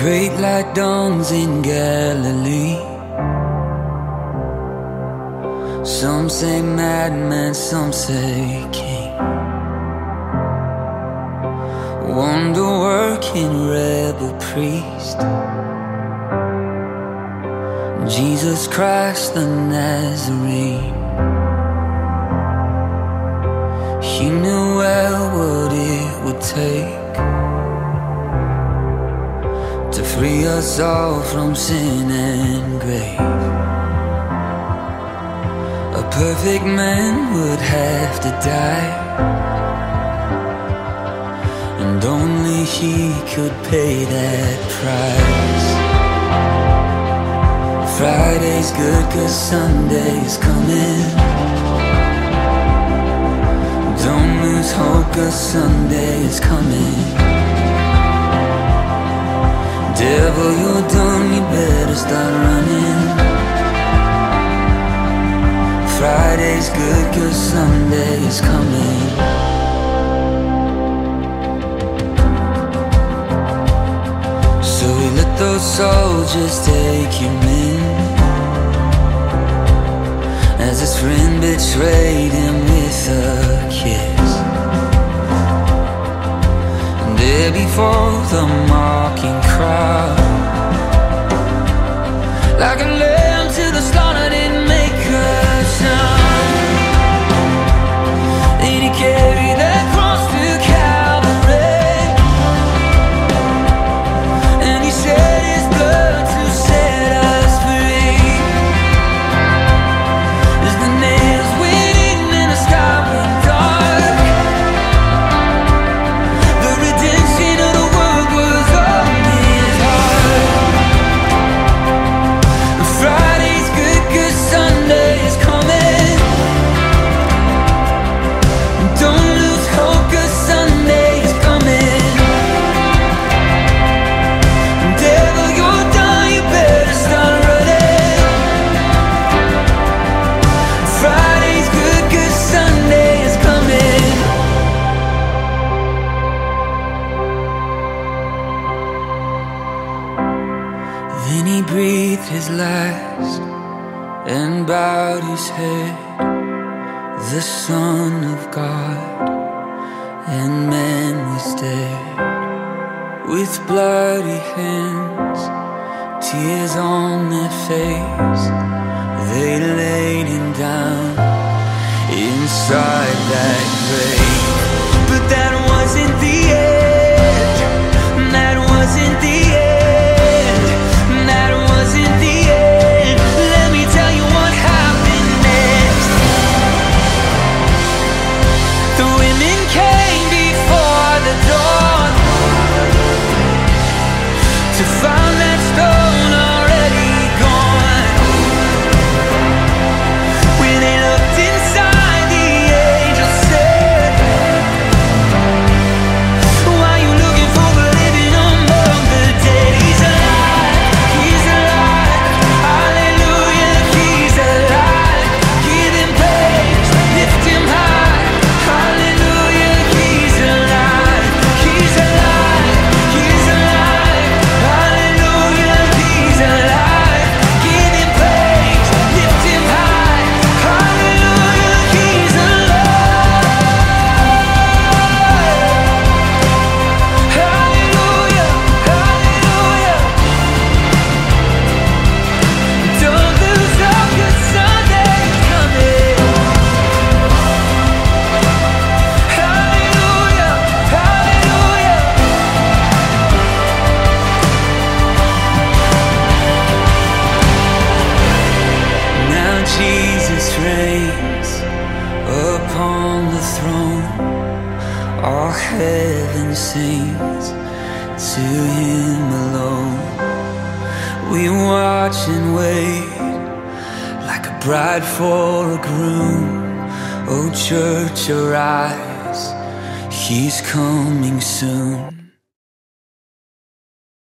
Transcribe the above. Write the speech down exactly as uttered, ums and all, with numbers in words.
great light dawns in Galilee. Some say madman, some say king. Wonder-working rebel priest, Jesus Christ the Nazarene. He knew well what it would take to free us all from sin and grave. A perfect man would have to die, and only he could pay that price. Friday's good 'cause Sunday's coming. Don't lose hope 'cause Sunday's coming. Devil, you're done, you better start running. Friday's good 'cause Sunday's coming. So he let those soldiers take him in, as his friend betrayed him with a kiss. And there before the mocking crowd, like a lamb to the slaughter, didn't make a sound. Did he carry that cross to Calvary? And he shed his blood to set us free. As the nails went in and the sky went dark, the redemption of the world was on his heart. Friday's good 'cause Sunday is coming. Don't lose hope 'cause Sunday is coming. Devil, you're done, you better start running. Friday's good 'cause Sunday is coming. Then he breathed his last and bowed his head, the Son of God, and man was dead. With bloody hands, tears on their face, they laid him down inside that grave. But that wasn't the end. That wasn't the end. That wasn't the end. Let me tell you what happened next. The women came before the dawn to find that stone already gone. When they looked inside, the angel said, why are you looking for the living among the dead? He's alive, he's alive, hallelujah, he's alive. Give him praise, lift him high, hallelujah, he's alive, he's alive, he's alive, hallelujah, he's alive. Give him praise, lift him high, hallelujah, he's alive, hallelujah, hallelujah. Don't lose hope 'cause Sunday's coming. Hallelujah, hallelujah. Now Jesus reigns upon the throne. All heaven sings to him alone. We watch and wait like a bride for a groom. Oh church, arise, he's coming soon.